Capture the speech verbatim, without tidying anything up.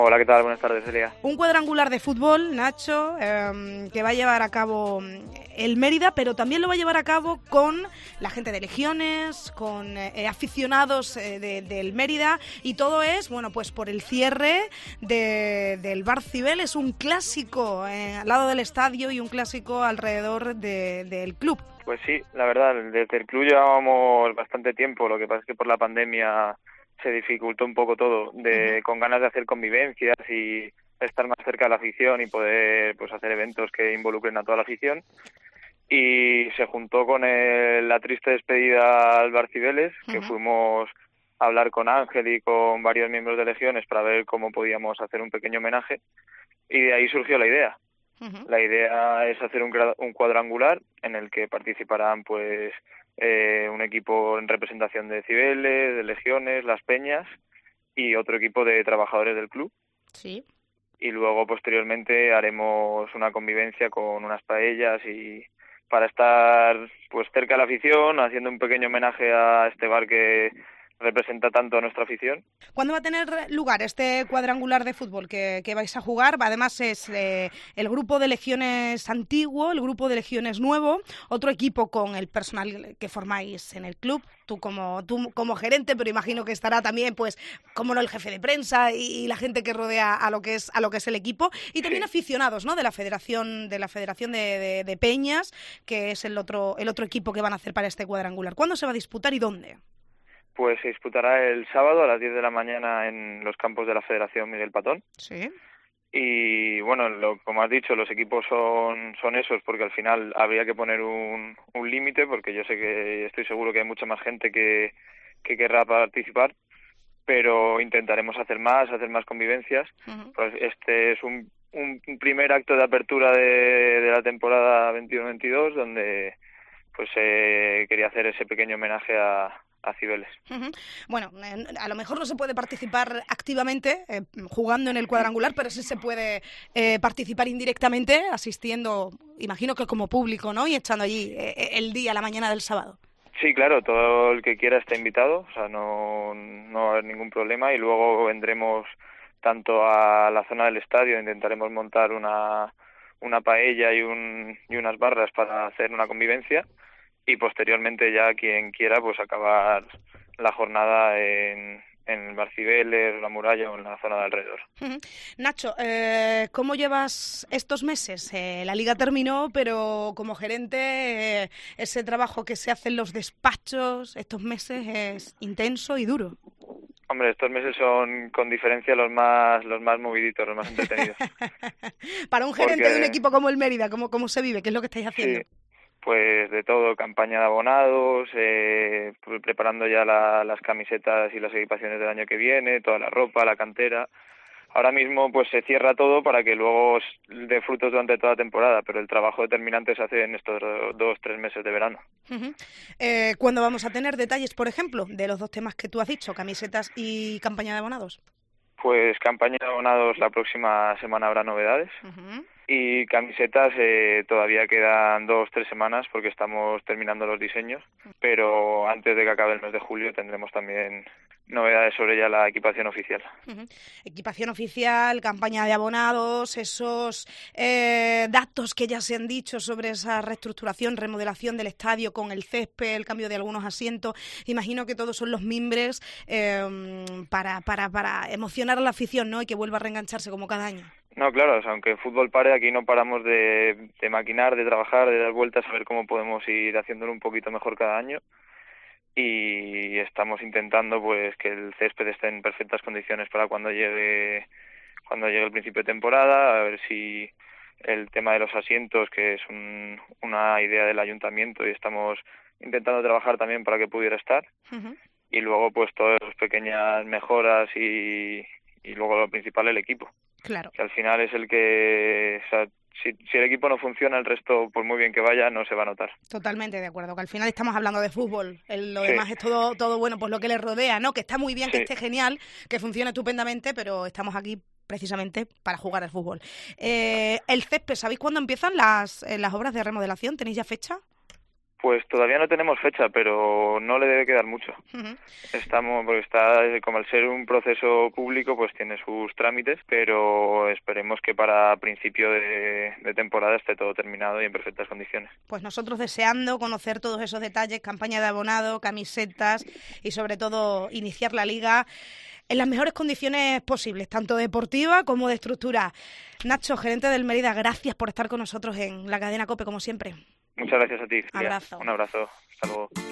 Hola, ¿qué tal? Buenas tardes, Elia. Un cuadrangular de fútbol, Nacho, eh, que va a llevar a cabo el Mérida, pero también lo va a llevar a cabo con la gente de Legiones, con eh, aficionados eh, de, del Mérida, y todo es, bueno, pues por el cierre de, del Bar Cibeles, un clásico eh, al lado del estadio y un clásico alrededor de, del club. Pues sí, la verdad, desde el club llevábamos bastante tiempo, lo que pasa es que por la pandemia se dificultó un poco todo, de uh-huh. con ganas de hacer convivencias y estar más cerca de la afición y poder pues hacer eventos que involucren a toda la afición. Y se juntó con el, la triste despedida al Bar Cibeles, uh-huh. que fuimos a hablar con Ángel y con varios miembros de Legiones para ver cómo podíamos hacer un pequeño homenaje, y de ahí surgió la idea. Uh-huh. La idea es hacer un, un cuadrangular en el que participarán pues eh, un equipo en representación de Cibeles, de Legiones, Las Peñas y otro equipo de trabajadores del club. Sí. Y luego posteriormente haremos una convivencia con unas paellas y para estar pues cerca de la afición, haciendo un pequeño homenaje a este bar que representa tanto a nuestra afición. ¿Cuándo va a tener lugar este cuadrangular de fútbol que, que vais a jugar? Además es eh, el grupo de Legiones antiguo, el grupo de Legiones nuevo, otro equipo con el personal que formáis en el club, tú como tú como gerente, pero imagino que estará también, pues, como no, el jefe de prensa y, y la gente que rodea a lo que es a lo que es el equipo, y también sí. aficionados, ¿no? De la Federación de la Federación de, de, de Peñas, que es el otro el otro equipo que van a hacer para este cuadrangular. ¿Cuándo se va a disputar y dónde? Pues se disputará el sábado a las diez de la mañana en los campos de la Federación Miguel Patón. Sí. Y bueno, lo, como has dicho, los equipos son son esos, porque al final habría que poner un, un límite, porque yo sé que estoy seguro que hay mucha más gente que, que querrá participar, pero intentaremos hacer más, hacer más convivencias. Uh-huh. Pues este es un, un primer acto de apertura de, de la temporada veintiuno veintidós, donde pues eh, quería hacer ese pequeño homenaje a a Cibeles. Uh-huh. Bueno, eh, a lo mejor no se puede participar activamente eh, jugando en el cuadrangular, pero sí se puede eh, participar indirectamente asistiendo, imagino que como público, ¿no? Y estando allí eh, el día, la mañana del sábado. Sí, claro, todo el que quiera está invitado, o sea, no, no va a haber ningún problema, y luego vendremos tanto a la zona del estadio, intentaremos montar una, una paella y, un, y unas barras para hacer una convivencia, y posteriormente ya quien quiera pues acabar la jornada en, en el Bar Cibeles, la Muralla o en la zona de alrededor. Uh-huh. Nacho, eh, ¿cómo llevas estos meses? Eh, la liga terminó, pero como gerente eh, ese trabajo que se hace en los despachos estos meses es intenso y duro. Hombre, estos meses son con diferencia los más los más moviditos, los más entretenidos. Para un gerente Porque... de un equipo como el Mérida, ¿cómo, cómo se vive? ¿Qué es lo que estáis haciendo? Sí. Pues de todo, campaña de abonados, eh, preparando ya la, las camisetas y las equipaciones del año que viene, toda la ropa, la cantera. Ahora mismo pues se cierra todo para que luego dé frutos durante toda la temporada, pero el trabajo determinante se hace en estos dos, tres meses de verano. Uh-huh. Eh, ¿Cuándo vamos a tener detalles, por ejemplo, de los dos temas que tú has dicho, camisetas y campaña de abonados? Pues campaña de abonados, la próxima semana habrá novedades. Uh-huh. Y camisetas eh, todavía quedan dos, tres semanas porque estamos terminando los diseños, pero antes de que acabe el mes de julio tendremos también novedades sobre ya la equipación oficial. Uh-huh. Equipación oficial, campaña de abonados, esos eh, datos que ya se han dicho sobre esa reestructuración, remodelación del estadio con el césped, el cambio de algunos asientos. Imagino que todos son los mimbres eh, para, para, para emocionar a la afición, ¿no? Y que vuelva a reengancharse como cada año. No, claro, o sea, aunque el fútbol pare, aquí no paramos de, de maquinar, de trabajar, de dar vueltas, a ver cómo podemos ir haciéndolo un poquito mejor cada año, y estamos intentando pues que el césped esté en perfectas condiciones para cuando llegue cuando llegue el principio de temporada, a ver si el tema de los asientos, que es un, una idea del ayuntamiento y estamos intentando trabajar también para que pudiera estar, uh-huh. y luego pues todas las pequeñas mejoras y, y luego lo principal, el equipo. Claro. Que al final es el que, o sea, si, si el equipo no funciona, el resto, por muy bien que vaya, no se va a notar. Totalmente de acuerdo, que al final estamos hablando de fútbol, el, lo sí. demás es todo todo bueno, pues lo que le rodea, ¿no? Que está muy bien, sí. que esté genial, que funcione estupendamente, pero estamos aquí precisamente para jugar al fútbol. Eh, el césped, ¿sabéis cuándo empiezan las, eh, las obras de remodelación? ¿Tenéis ya fecha? Pues todavía no tenemos fecha, pero no le debe quedar mucho. Uh-huh. Estamos, porque está, como al ser un proceso público, pues tiene sus trámites, pero esperemos que para principio de, de temporada esté todo terminado y en perfectas condiciones. Pues nosotros deseando conocer todos esos detalles, campaña de abonado, camisetas y sobre todo iniciar la liga en las mejores condiciones posibles, tanto deportiva como de estructura. Nacho, gerente del Mérida, gracias por estar con nosotros en la cadena COPE, como siempre. Muchas gracias a ti, Celia. Abrazo. Un abrazo. Hasta luego.